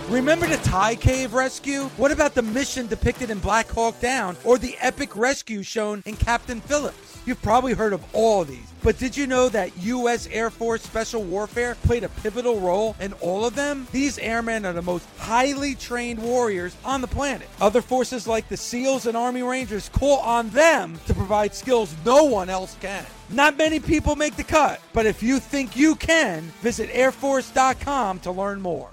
Remember the Thai cave rescue? What about the mission depicted in Black Hawk Down or the epic rescue shown in Captain Phillips? You've probably heard of all of these, but did you know that U.S. Air Force Special Warfare played a pivotal role in all of them? These airmen are the most highly trained warriors on the planet. Other forces like the SEALs and Army Rangers call on them to provide skills no one else can. Not many people make the cut, but if you think you can, visit airforce.com to learn more.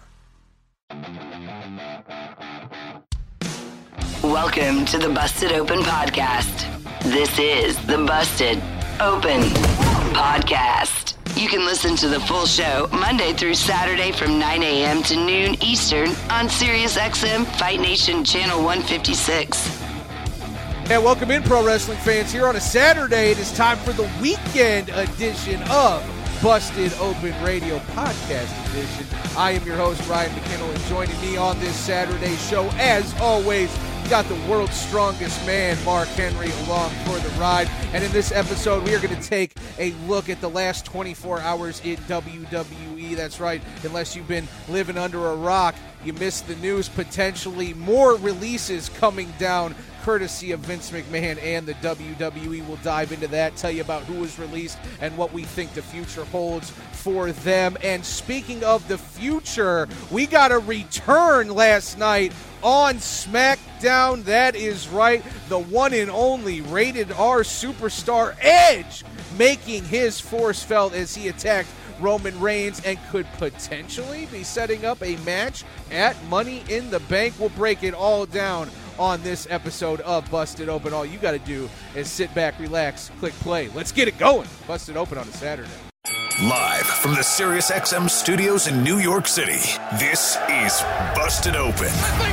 Welcome to the Busted Open Podcast. This is the Busted Open Podcast. You can listen to the full show Monday through Saturday from 9 a.m. to noon Eastern on SiriusXM Fight Nation Channel 156. And welcome in, pro wrestling fans. Here on a Saturday, it is time for the weekend edition of Busted Open Radio Podcast Edition. I am your host, Ryan McKinnell, and joining me on this Saturday show, as always, got the world's strongest man, Mark Henry, along for the ride. And in this episode, we are going to take a look at the last 24 hours in WWE. That's right, unless you've been living under a rock, you missed the news. Potentially more releases coming down courtesy of Vince McMahon and the WWE. We'll dive into that, tell you about who was released and what we think the future holds for them. And speaking of the future, we got a return last night on SmackDown. That is right, the one and only rated R superstar Edge making his force felt as he attacked Roman Reigns and could potentially be setting up a match at Money in the Bank. We'll break it all down on this episode of Busted Open. All you got to do is sit back, relax, click play. Let's get it going. Busted Open on a Saturday. Live from the SiriusXM studios in New York City, this is Busted Open.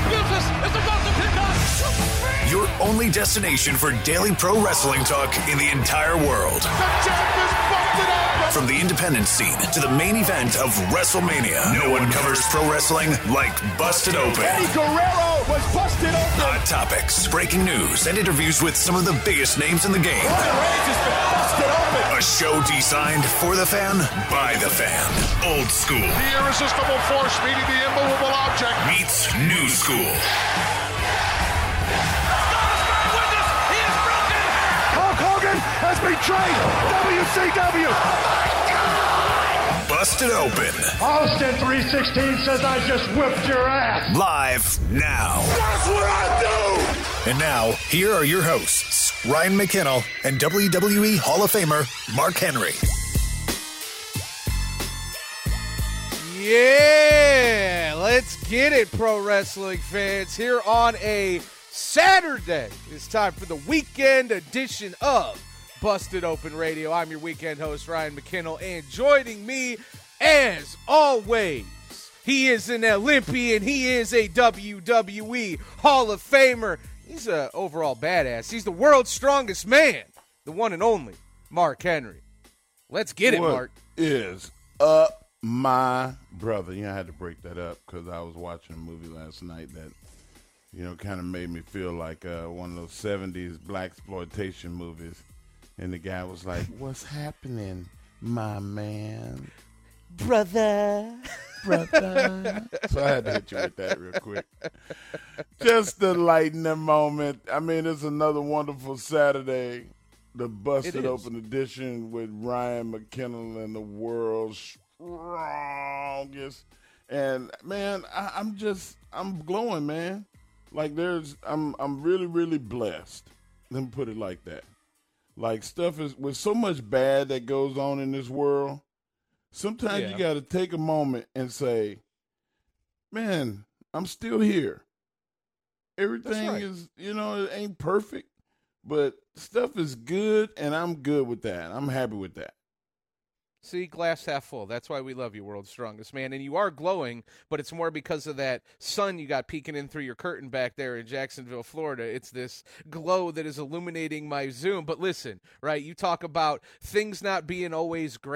Your only destination for daily pro wrestling talk in the entire world. From the independent scene to the main event of WrestleMania, no one covers pro wrestling like Busted Open. Eddie Guerrero was busted open. Hot topics, breaking news, and interviews with some of the biggest names in the game. Roman Reigns has been busted open. A show designed for the fan, by the fan. Old school The irresistible force meeting the immovable object. meets new school. Hulk Hogan has betrayed WCW. Busted Open. Austin 316 says I just whipped your ass. Live now. That's what I do. And now, here are your hosts, Ryan McKinnell and WWE Hall of Famer Mark Henry. Yeah, let's get it, pro wrestling fans. Here on a Saturday, it's time for the weekend edition of Busted Open Radio. I'm your weekend host, Ryan McKinnell, and joining me, as always, he is an Olympian, he is a WWE Hall of Famer, he's an overall badass, he's the world's strongest man, the one and only Mark Henry. Let's get it, Mark. What is up, my brother? You know, I had to break that up because I was watching a movie last night that, you know, kind of made me feel like one of those 70s blaxploitation movies. And the guy was like, "What's happening, my man? Brother. So I had to hit you with that real quick. Just to lighten the moment. I mean, it's another wonderful Saturday. The Busted Open edition with Ryan McKinnell and the world's strongest. And, man, I'm glowing, man. Like, I'm really, really blessed. Let me put it like that. Like, stuff is, with so much bad that goes on in this world, sometimes you got to take a moment and say, man, I'm still here. Everything is, you know, it ain't perfect, but stuff is good, and I'm good with that. I'm happy with that. See, glass half full. That's why we love you, world's strongest man. And you are glowing, but it's more because of that sun you got peeking in through your curtain back there in Jacksonville, Florida. It's this glow that is illuminating my Zoom. But listen, right, you talk about things not being always great,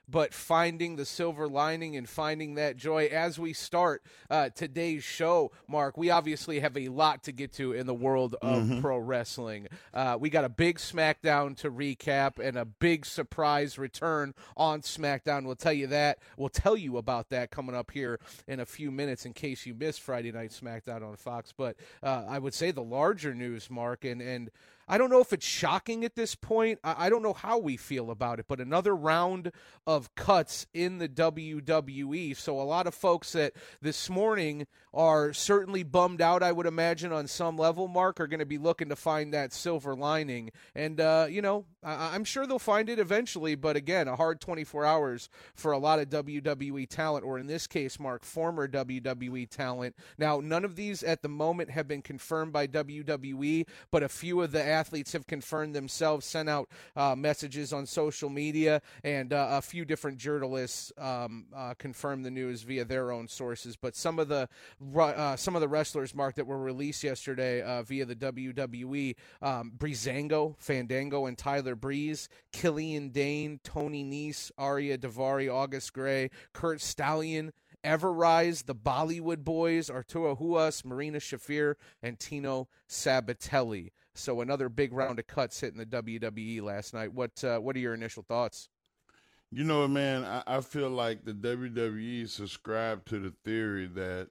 but finding the silver lining and finding that joy as we start today's show. Mark, we obviously have a lot to get to in the world of pro wrestling. We got a big SmackDown to recap and a big surprise return on SmackDown. We'll tell you that. We'll tell you about that coming up here in a few minutes in case you missed Friday Night SmackDown on Fox. But I would say the larger news, Mark, and I don't know if it's shocking at this point. I don't know how we feel about it, but another round of cuts in the WWE. So a lot of folks that this morning are certainly bummed out, I would imagine, on some level, Mark, are going to be looking to find that silver lining. And, I'm sure they'll find it eventually, but again, a hard 24 hours for a lot of WWE talent, or in this case, Mark, former WWE talent. Now, none of these at the moment have been confirmed by WWE, but a few of the athletes have confirmed themselves, sent out messages on social media, and a few different journalists confirmed the news via their own sources. But some of the wrestlers, Mark, that were released yesterday via the WWE, Breezango, Fandango, and Tyler Breeze, Killian Dane, Tony Nese, Arya Daivari, August Gray, Kurt Stallion, Everrise, the Bollywood Boys, Arturo Huas, Marina Shafir, and Tino Sabatelli. So another big round of cuts hitting the WWE last night. What are your initial thoughts? You know, man, I feel like the WWE subscribed to the theory that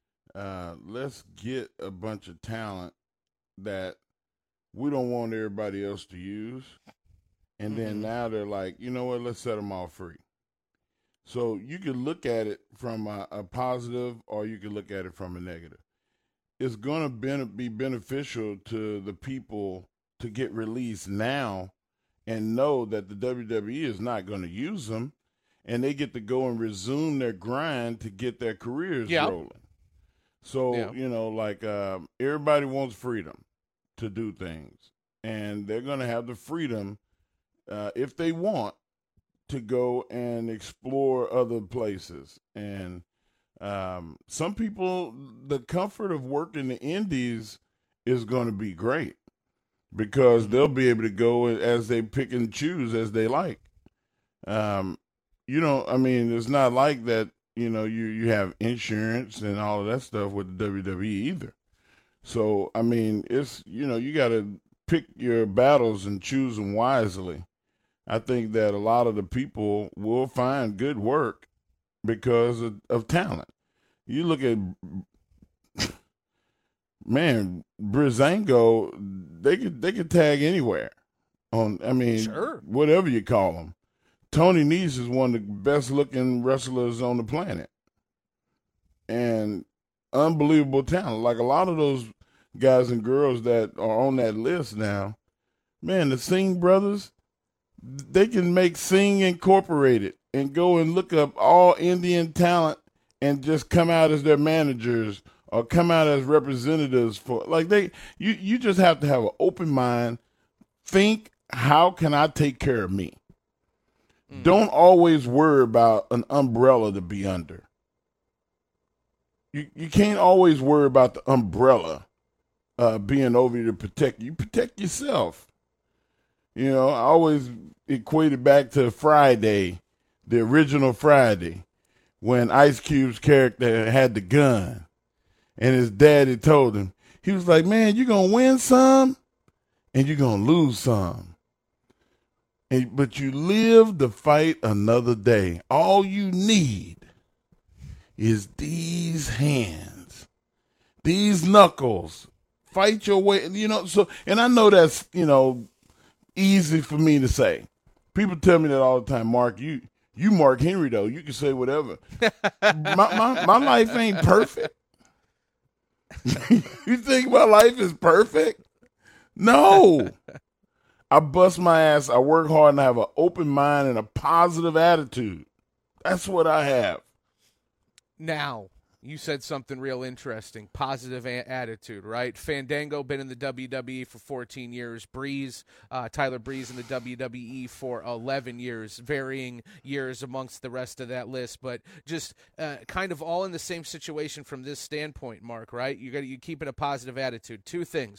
let's get a bunch of talent that we don't want everybody else to use. And then now they're like, you know what, let's set them all free. So you can look at it from a positive, or you can look at it from a negative. It's going to be beneficial to the people to get released now and know that the WWE is not going to use them, and they get to go and resume their grind to get their careers rolling. So, everybody wants freedom to do things, and they're going to have the freedom, if they want, to go and explore other places. And some people, the comfort of working the indies is going to be great because they'll be able to go as they pick and choose as they like. It's not like that, you have insurance and all of that stuff with the WWE either. So, it's, you got to pick your battles and choose them wisely. I think that a lot of the people will find good work because of talent. You look at, man, Breezango, they could tag anywhere Sure. Whatever you call them. Tony Nese is one of the best looking wrestlers on the planet. And unbelievable talent. Like a lot of those guys and girls that are on that list now, man, the Singh brothers, they can make Sing Incorporated and go and look up all Indian talent and just come out as their managers or come out as representatives for, you just have to have an open mind. Think, how can I take care of me? Don't always worry about an umbrella to be under. You can't always worry about the umbrella being over you to protect you. Protect yourself. I always equate it back to Friday, the original Friday, when Ice Cube's character had the gun and his daddy told him, he was like, man, you're going to win some and you're going to lose some. But you live to fight another day. All you need is these hands, these knuckles. Fight your way, and I know that's, easy for me to say. People tell me that all the time. Mark, you Mark Henry, though. You can say whatever. my life ain't perfect. You think my life is perfect? No. I bust my ass. I work hard and I have an open mind and a positive attitude. That's what I have. Now, you said something real interesting. Positive attitude, right? Fandango been in the WWE for 14 years. Tyler Breeze in the WWE for 11 years. Varying years amongst the rest of that list, but just kind of all in the same situation from this standpoint, Mark, right? You keep it a positive attitude. Two things.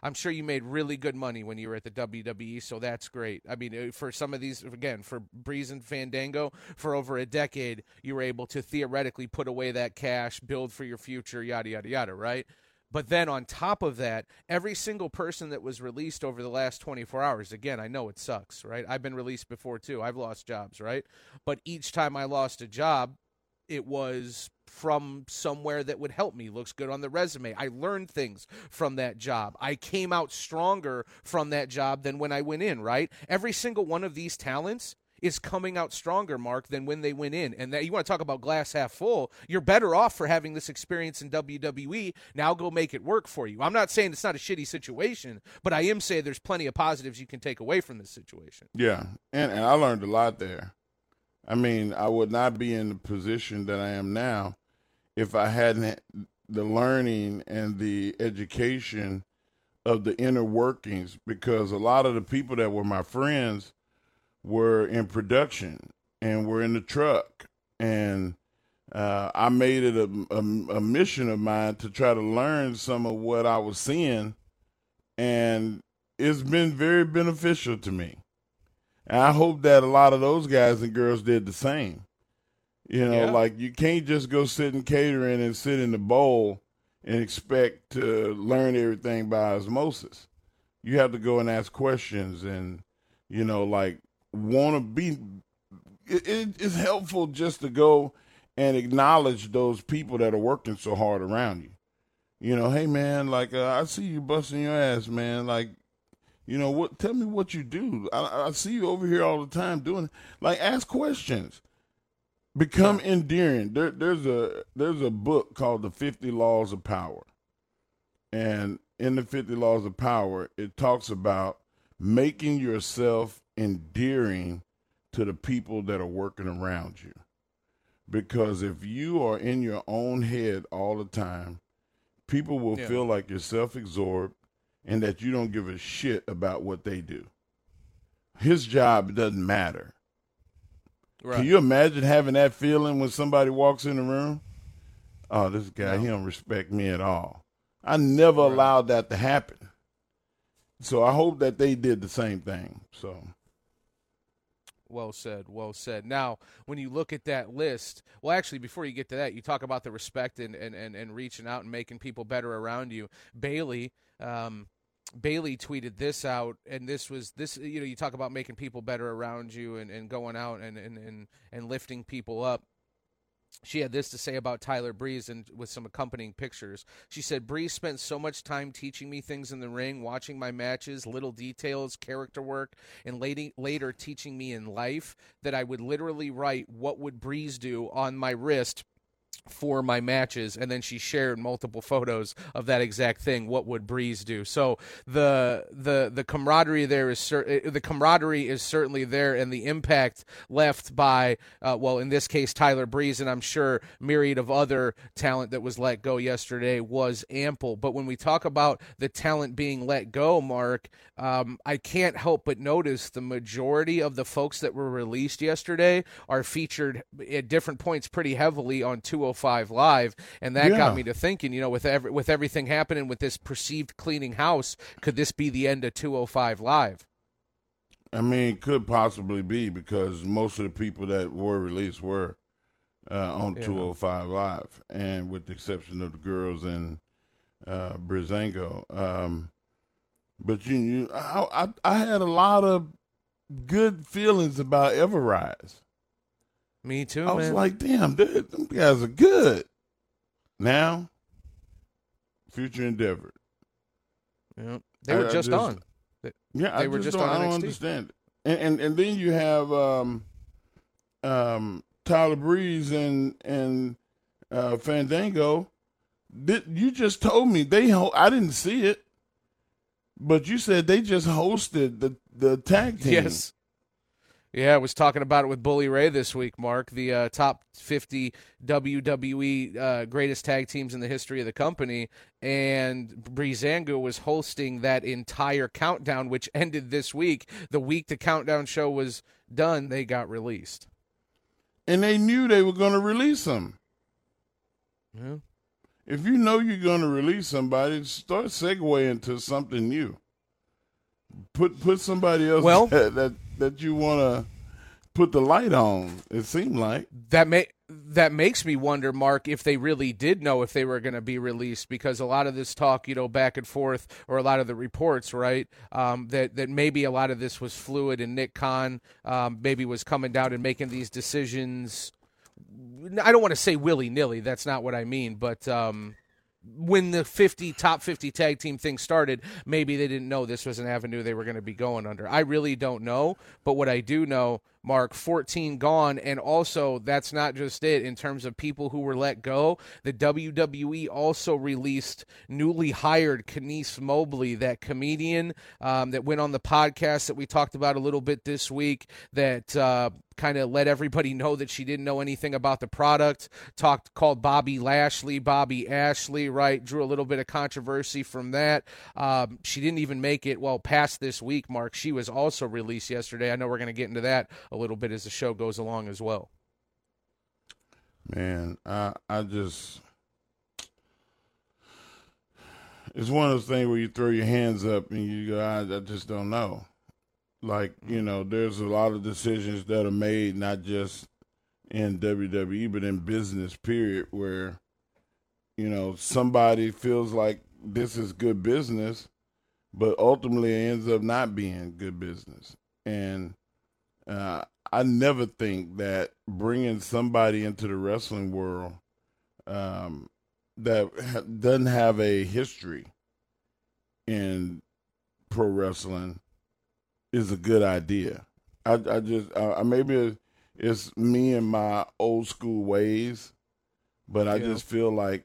I'm sure you made really good money when you were at the WWE, so that's great. I mean, for some of these, again, for Breeze and Fandango, for over a decade, you were able to theoretically put away that cash, build for your future, yada, yada, yada, right? But then on top of that, every single person that was released over the last 24 hours, again, I know it sucks, right? I've been released before too. I've lost jobs, right? But each time I lost a job, it was from somewhere that would help me. Looks good on the resume. I learned things from that job. I came out stronger from that job than when I went in, right? Every single one of these talents is coming out stronger, Mark, than when they went in. And that, you want to talk about glass half full, you're better off for having this experience in WWE. Now go make it work for you. I'm not saying it's not a shitty situation, but I am saying there's plenty of positives you can take away from this situation. Yeah, and I learned a lot there. I mean, I would not be in the position that I am now if I hadn't the learning and the education of the inner workings, because a lot of the people that were my friends were in production and were in the truck. And I made it a mission of mine to try to learn some of what I was seeing, and it's been very beneficial to me. And I hope that a lot of those guys and girls did the same. You know, like you can't just go sit in catering and sit in the bowl and expect to learn everything by osmosis. You have to go and ask questions and, you know, like want to be – it's helpful just to go and acknowledge those people that are working so hard around you. You know, hey, man, like I see you busting your ass, man. Like, you know, what? Tell me what you do. I see you over here all the time doing it. Like, ask questions. Become endearing. There's a book called The 50 Laws of Power. And in the 50 Laws of Power, it talks about making yourself endearing to the people that are working around you. Because if you are in your own head all the time, people will feel like you're self-absorbed and that you don't give a shit about what they do. His job doesn't matter. Right. Can you imagine having that feeling when somebody walks in the room? Oh, this guy, he don't respect me at all. I never allowed that to happen. So I hope that they did the same thing. So, well said, well said. Now, when you look at that list, well, actually, before you get to that, you talk about the respect and reaching out and making people better around you. Bayley tweeted this out, and this, you know, you talk about making people better around you and going out and lifting people up. She had this to say about Tyler Breeze, and with some accompanying pictures. She said, Breeze spent so much time teaching me things in the ring, watching my matches, little details, character work, and later teaching me in life that I would literally write what would Breeze do on my wrist for my matches, and then she shared multiple photos of that exact thing. What would Breeze do? So the camaraderie there is certainly there, and the impact left by well, in this case, Tyler Breeze, and I'm sure myriad of other talent that was let go yesterday was ample. But when we talk about the talent being let go, Mark, I can't help but notice the majority of the folks that were released yesterday are featured at different points pretty heavily on 205 Live, and that got me to thinking, you know, with everything happening with this perceived cleaning house, could this be the end of 205 Live? I mean, it could possibly be, because most of the people that were released were on 205 Live, and with the exception of the girls and Breezango. But I had a lot of good feelings about Everrise. Me too, I was like, damn, dude, them guys are good. Now, future endeavor. Yeah, they were just on. They were just on NXT. I don't understand it. And then you have Tyler Breeze and Fandango. You just told me I didn't see it, but you said they just hosted the tag team. Yes. Yeah, I was talking about it with Bully Ray this week, Mark. The top 50 WWE greatest tag teams in the history of the company, and Breezango was hosting that entire countdown, which ended this week. The week the countdown show was done, they got released. And they knew they were going to release them. Yeah. if you know you're going to release somebody, start segueing to something new. Put somebody else that you want to put the light on. It seemed like that makes me wonder, Mark, if they really did know if they were going to be released, because a lot of this talk, back and forth, or a lot of the reports, right, that maybe a lot of this was fluid, and Nick Khan maybe was coming down and making these decisions. I don't want to say willy-nilly. That's not what I mean, but when the top 50 tag team thing started, maybe they didn't know this was an avenue they were going to be going under. I really don't know, but what I do know, Mark, 14 gone, and also that's not just it in terms of people who were let go. The WWE also released newly hired Kenice Mobley, that comedian that went on the podcast that we talked about a little bit this week, that kind of let everybody know that she didn't know anything about the product, called Bobby Ashley, right? Drew a little bit of controversy from that. She didn't even make it past this week, Mark. She was also released yesterday. I know we're going to get into that a little bit as the show goes along as well. Man, I just, it's one of those things where you throw your hands up and you go, I just don't know. Like, there's a lot of decisions that are made, not just in WWE, but in business, period, where, somebody feels like this is good business, but ultimately it ends up not being good business. And I never think that bringing somebody into the wrestling world that doesn't have a history in pro wrestling is a good idea. I maybe it's me and my old school ways, but I just feel like,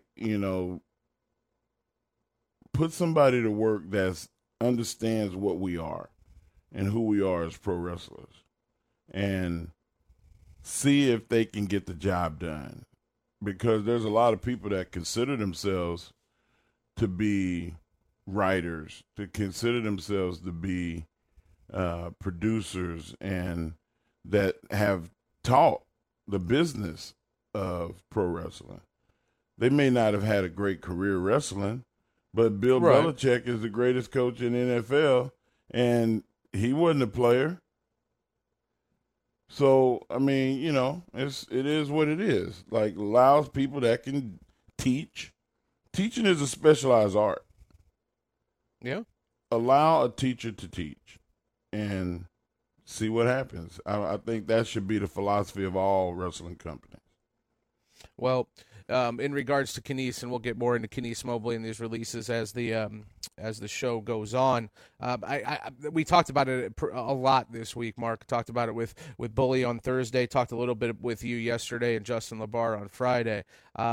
put somebody to work that understands what we are and who we are as pro wrestlers, and see if they can get the job done. Because there's a lot of people that consider themselves to be writers, to consider themselves to be producers, and that have taught the business of pro wrestling. They may not have had a great career wrestling, but Bill Belichick is the greatest coach in the NFL, and he wasn't a player. So, I mean, it is what it is. Like, allows people that can teach. Teaching is a specialized art. Yeah. Allow a teacher to teach and see what happens. I think that should be the philosophy of all wrestling companies. Well, in regards to Kenice, and we'll get more into Kenice Mobley and these releases as the show goes on. We talked about it a lot this week, Mark. Talked about it with Bully on Thursday. Talked a little bit with you yesterday and Justin LaBar on Friday.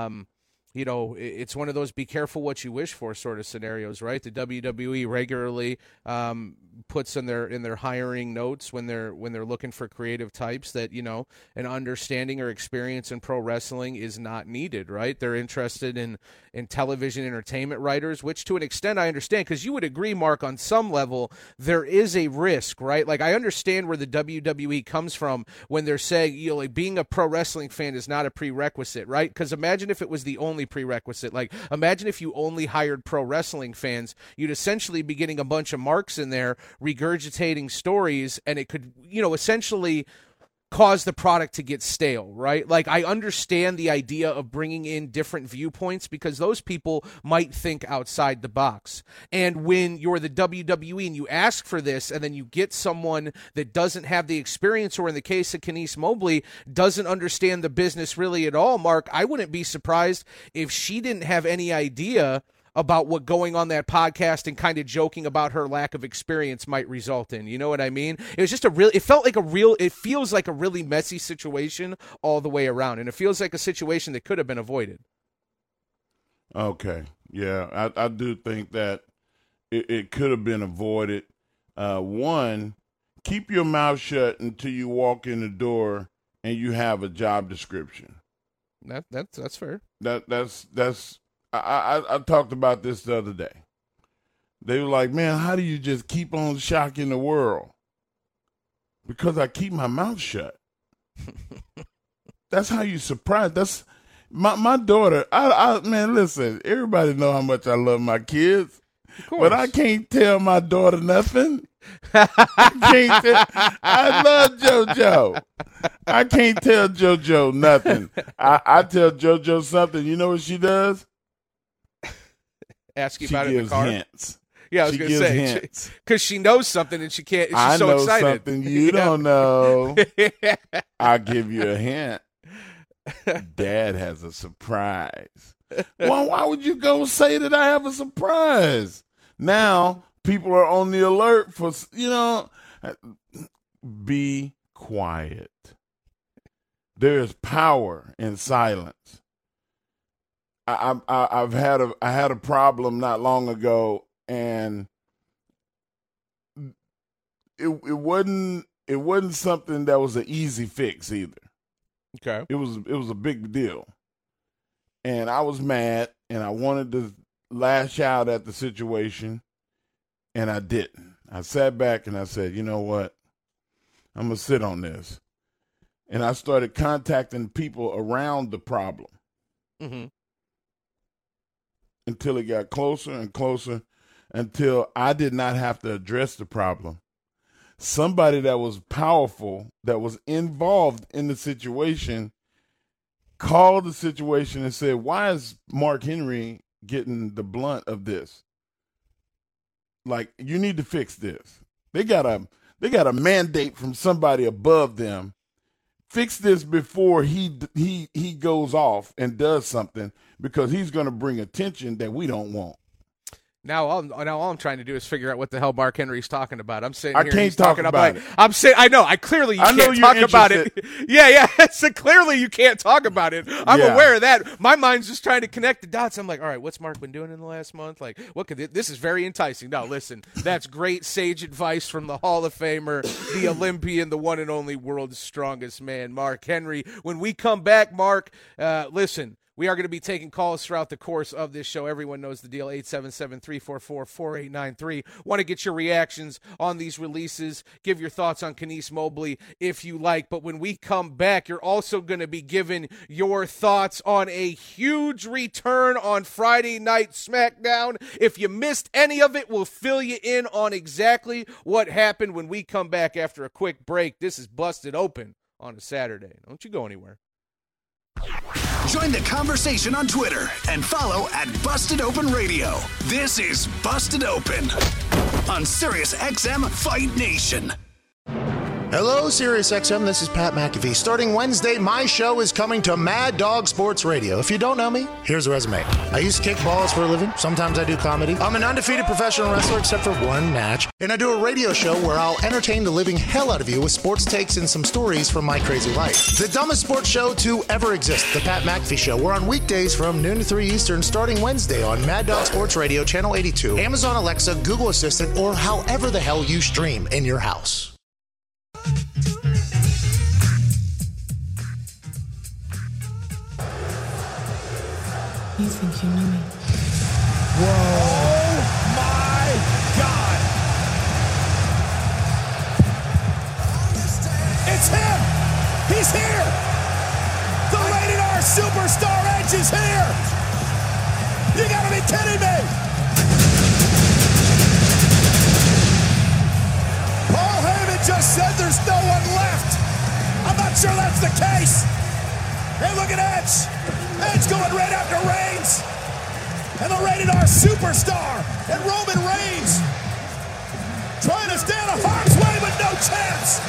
It's one of those be careful what you wish for sort of scenarios, right? The WWE regularly puts in their hiring notes when they're looking for creative types that, an understanding or experience in pro wrestling is not needed, right? They're interested in television entertainment writers, which to an extent I understand, because you would agree, Mark, on some level there is a risk, right? Like, I understand where the WWE comes from when they're saying, like, being a pro wrestling fan is not a prerequisite, right? Because imagine if it was the only prerequisite. Like, imagine if you only hired pro wrestling fans, you'd essentially be getting a bunch of marks in there regurgitating stories, and it could, essentially cause the product to get stale, right? Like, I understand the idea of bringing in different viewpoints because those people might think outside the box. And when you're the WWE and you ask for this and then you get someone that doesn't have the experience, or in the case of Kenice Mobley, doesn't understand the business really at all, Mark, I wouldn't be surprised if she didn't have any idea about what going on that podcast and kind of joking about her lack of experience might result in. You know what I mean? It was just it feels like a really messy situation all the way around. And it feels like a situation that could have been avoided. Okay. Yeah, I do think that it could have been avoided. One, keep your mouth shut until you walk in the door and you have a job description. That's fair. That's I talked about this the other day. They were like, man, how do you just keep on shocking the world? Because I keep my mouth shut. That's how you surprise. My daughter, man, listen, everybody know how much I love my kids, but I can't tell my daughter nothing. I love JoJo. I can't tell JoJo nothing. I tell JoJo something. You know what she does? Ask you about it in the car. Hints. Yeah, I was going to say, because she knows something and she can't. She's so excited. I know something you don't know. I'll give you a hint. Dad has a surprise. Well, why would you go say that I have a surprise? Now people are on the alert for, be quiet. There is power in silence. I had a problem not long ago, and it wasn't something that was an easy fix either. Okay. It was a big deal. And I was mad, and I wanted to lash out at the situation, and I didn't. I sat back and I said, you know what? I'm going to sit on this. And I started contacting people around the problem. Mm-hmm. Until it got closer and closer, until I did not have to address the problem. Somebody that was powerful, that was involved in the situation, called the situation and said, why is Mark Henry getting the blunt of this? Like, you need to fix this. They got a mandate from somebody above them. Fix this before he goes off and does something, because he's going to bring attention that we don't want. Now all I'm trying to do is figure out what the hell Mark Henry's talking about. I'm sitting here. I can't talk about it. I'm saying I know. Clearly you can't talk about it. Yeah. So clearly you can't talk about it. I'm aware of that. My mind's just trying to connect the dots. I'm like, all right, what's Mark been doing in the last month? Like, what could this is very enticing. No, listen, that's great sage advice from the Hall of Famer, the Olympian, the one and only world's strongest man, Mark Henry. When we come back, Mark, listen. We are going to be taking calls throughout the course of this show. Everyone knows the deal, 877-344-4893. Want to get your reactions on these releases. Give your thoughts on Kenice Mobley if you like. But when we come back, you're also going to be given your thoughts on a huge return on Friday Night SmackDown. If you missed any of it, we'll fill you in on exactly what happened when we come back after a quick break. This is Busted Open on a Saturday. Don't you go anywhere. Join the conversation on Twitter and follow at Busted Open Radio. This is Busted Open on Sirius XM Fight Nation. Hello, Sirius XM. This is Pat McAfee. Starting Wednesday, my show is coming to Mad Dog Sports Radio. If you don't know me, here's a resume. I used to kick balls for a living. Sometimes I do comedy. I'm an undefeated professional wrestler except for one match. And I do a radio show where I'll entertain the living hell out of you with sports takes and some stories from my crazy life. The dumbest sports show to ever exist, The Pat McAfee Show. We're on weekdays from noon to 3 Eastern starting Wednesday on Mad Dog Sports Radio, Channel 82, Amazon Alexa, Google Assistant, or however the hell you stream in your house. You think you knew me? Whoa! Oh my God! It's him! He's here! The Rated R Superstar Edge is here! You gotta be kidding me! Paul Heyman just said there's no one left! I'm not sure that's the case! Hey, look at Edge! Edge going right after Reigns! And the Rated R Superstar and Roman Reigns trying to stay out of harm's way, but no chance!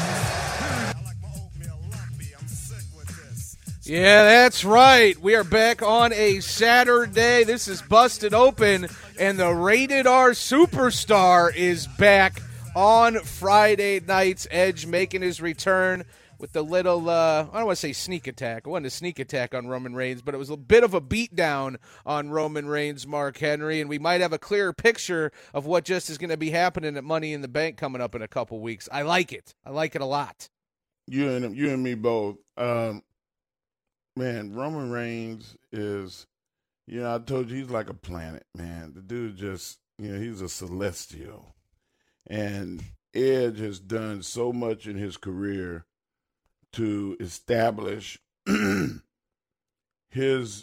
Yeah, that's right. We are back on a Saturday. This is Busted Open, and the Rated R Superstar is back on Friday nights. Edge making his return with the little, I don't want to say sneak attack. It wasn't a sneak attack on Roman Reigns, but it was a bit of a beatdown on Roman Reigns, Mark Henry, and we might have a clearer picture of what just is going to be happening at Money in the Bank coming up in a couple weeks. I like it. I like it a lot. You and me both. Man, Roman Reigns is, I told you he's like a planet, man. The dude just, he's a celestial. And Edge has done so much in his career to establish his,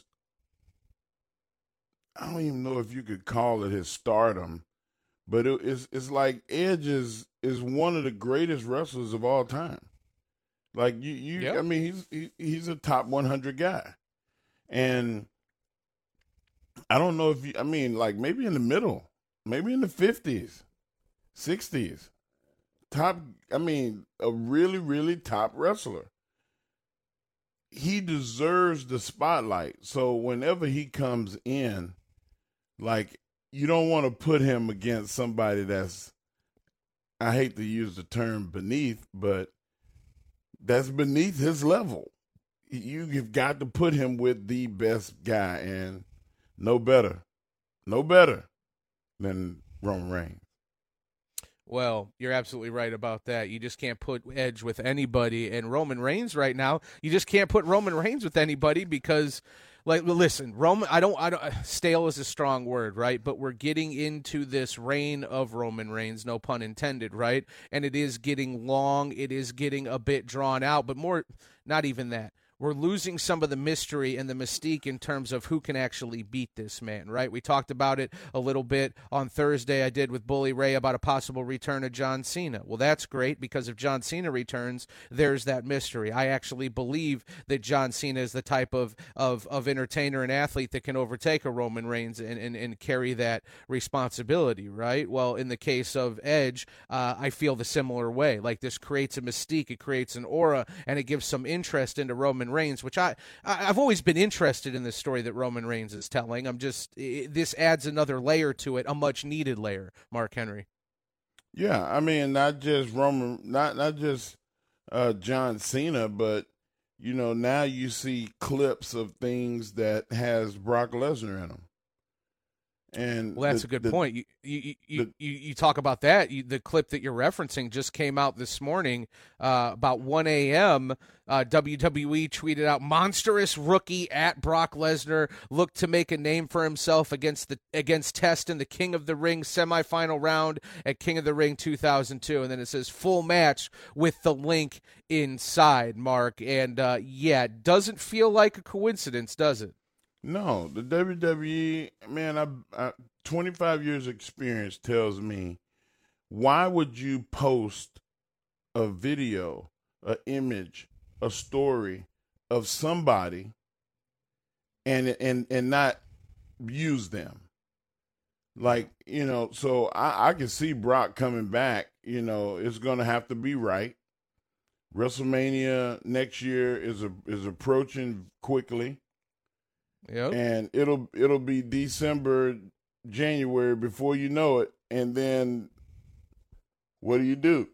I don't even know if you could call it his stardom, but it's like Edge is one of the greatest wrestlers of all time. Like I mean, he's a top 100 guy, and I don't know if I mean, like maybe in the middle, maybe in the 50s, 60s, top. I mean, a really, really top wrestler. He deserves the spotlight. So whenever he comes in, like, you don't want to put him against somebody that's, I hate to use the term beneath, but that's beneath his level. You've got to put him with the best guy, and no better than Roman Reigns. Well, you're absolutely right about that. You just can't put Edge with anybody, and Roman Reigns right now, you just can't put Roman Reigns with anybody because, like, listen, Roman, I don't, stale is a strong word, right? But we're getting into this reign of Roman Reigns, no pun intended, right? And it is getting long, it is getting a bit drawn out, but more, not even that. We're losing some of the mystery and the mystique in terms of who can actually beat this man, right? We talked about it a little bit on Thursday. I did with Bully Ray about a possible return of John Cena. Well, that's great because if John Cena returns, there's that mystery. I actually believe that John Cena is the type of entertainer and athlete that can overtake a Roman Reigns and carry that responsibility, right? Well, in the case of Edge, I feel the similar way. Like, this creates a mystique, it creates an aura, and it gives some interest into Roman Reigns, which I've always been interested in this story that Roman Reigns is telling. This adds another layer to it, a much needed layer, Mark Henry. Yeah, I mean, not just Roman, not just John Cena, but now you see clips of things that has Brock Lesnar in them. And well, that's a good point. You talk about that. The clip that you're referencing just came out this morning about 1 a.m. WWE tweeted out, monstrous rookie at Brock Lesnar looked to make a name for himself against Test in the King of the Ring semifinal round at King of the Ring 2002. And then it says full match with the link inside, Mark. And it doesn't feel like a coincidence, does it? No, the WWE, man, I 25 years experience tells me, why would you post a video, an image, a story of somebody and not use them? Like, so I can see Brock coming back. It's going to have to be right. WrestleMania next year is approaching quickly. Yep. And it'll be December, January before you know it. And then what do?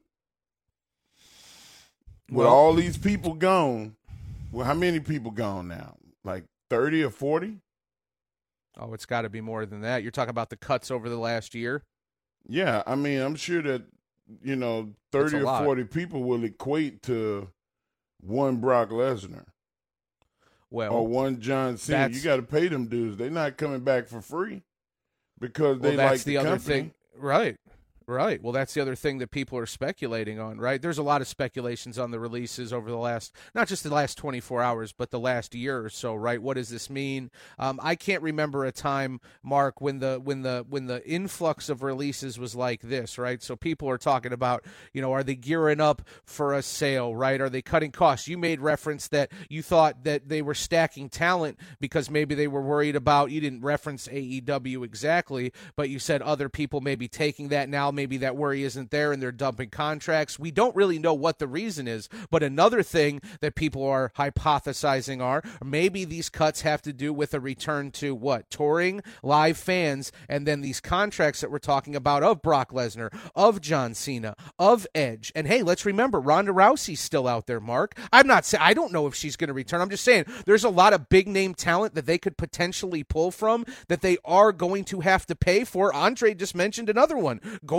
With all these people gone, well, how many people gone now? Like 30 or 40? Oh, it's got to be more than that. You're talking about the cuts over the last year? Yeah, I mean, I'm sure that, 30 or 40 people will equate to one Brock Lesnar. Well, or one John Cena. You got to pay them dudes. They're not coming back for free because they like the other company. Thing. Right. Well, that's the other thing that people are speculating on, right? There's a lot of speculations on the releases over the last, not just the last 24 hours, but the last year or so, right? What does this mean? I can't remember a time, Mark, when the influx of releases was like this, right? So people are talking about, are they gearing up for a sale, right? Are they cutting costs? You made reference that you thought that they were stacking talent because maybe they were worried about, you didn't reference AEW exactly, but you said other people may be taking that now. Maybe that worry isn't there and they're dumping contracts. We don't really know what the reason is, but another thing that people are hypothesizing are maybe these cuts have to do with a return to what? Touring, live fans, and then these contracts that we're talking about of Brock Lesnar, of John Cena, of Edge. And hey, let's remember, Ronda Rousey's still out there, Mark. I don't know if she's going to return. I'm just saying there's a lot of big name talent that they could potentially pull from that they are going to have to pay for. Andre just mentioned another one.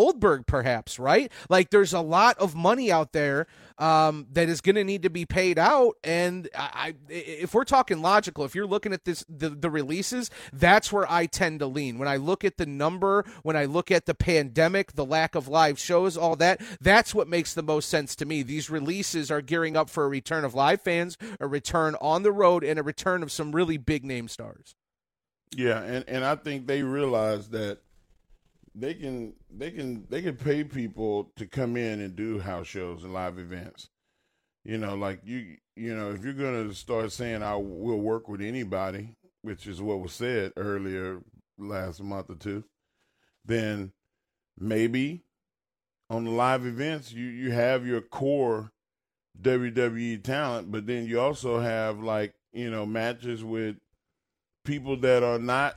Goldberg, perhaps, right? Like, there's a lot of money out there that is going to need to be paid out. And if we're talking logical, if you're looking at this, the releases, that's where I tend to lean. When I look at the number, when I look at the pandemic, the lack of live shows, all that, that's what makes the most sense to me. These releases are gearing up for a return of live fans, a return on the road, and a return of some really big name stars. Yeah, and I think they realize that they can pay people to come in and do house shows and live events. You know, like you know, if you're going to start saying I will work with anybody, which is what was said earlier last month or two, then maybe on the live events you have your core WWE talent, but then you also have, like, you know, matches with people that are not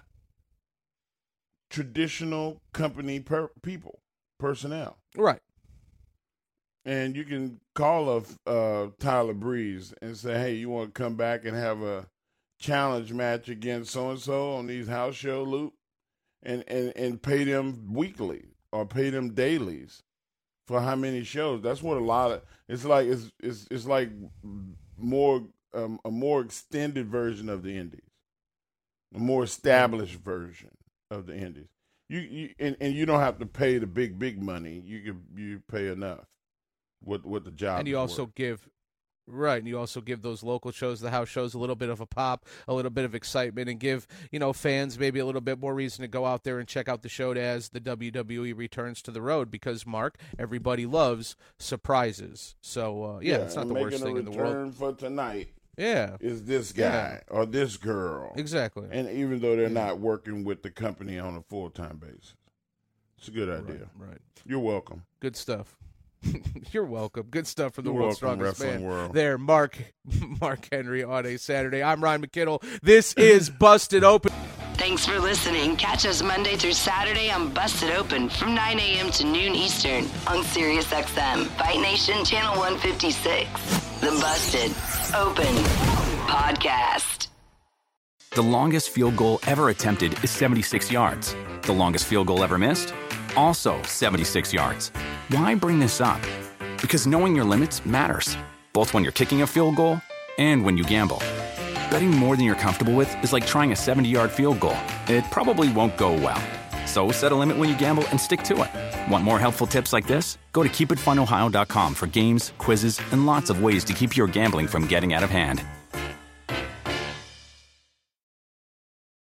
traditional company personnel. Right. And you can call up Tyler Breeze and say, hey, you want to come back and have a challenge match against so-and-so on these house show loop, and pay them weekly or pay them dailies for how many shows. That's what a lot of it's like more a more extended version of the Indies, a more established version of the Indies. You don't have to pay the big money. You pay enough what the job. And you also worth. give. Right, and you also give those local shows, the house shows, a little bit of a pop, a little bit of excitement, and give, you know, fans maybe a little bit more reason to go out there and check out the show as the WWE returns to the road, because, Mark, everybody loves surprises. So, it's not the worst thing in the world. Return for tonight. Yeah. Is this guy or this girl. Exactly. And even though they're not working with the company on a full-time basis. It's a good idea. Right. You're welcome. Good stuff. You're welcome. Good stuff from the You're world's welcome, strongest Wrestling man. World. There, Mark Henry on a Saturday. I'm Ryan McKinnell. This is Busted Open. Thanks for listening. Catch us Monday through Saturday on Busted Open from 9 a.m. to noon Eastern on Sirius XM, Fight Nation Channel 156. The Busted Open Podcast. The longest field goal ever attempted is 76 yards. The longest field goal ever missed? Also 76 yards. Why bring this up? Because knowing your limits matters, both when you're kicking a field goal and when you gamble. Betting more than you're comfortable with is like trying a 70-yard field goal. It probably won't go well. So set a limit when you gamble and stick to it. Want more helpful tips like this? Go to keepitfunohio.com for games, quizzes, and lots of ways to keep your gambling from getting out of hand.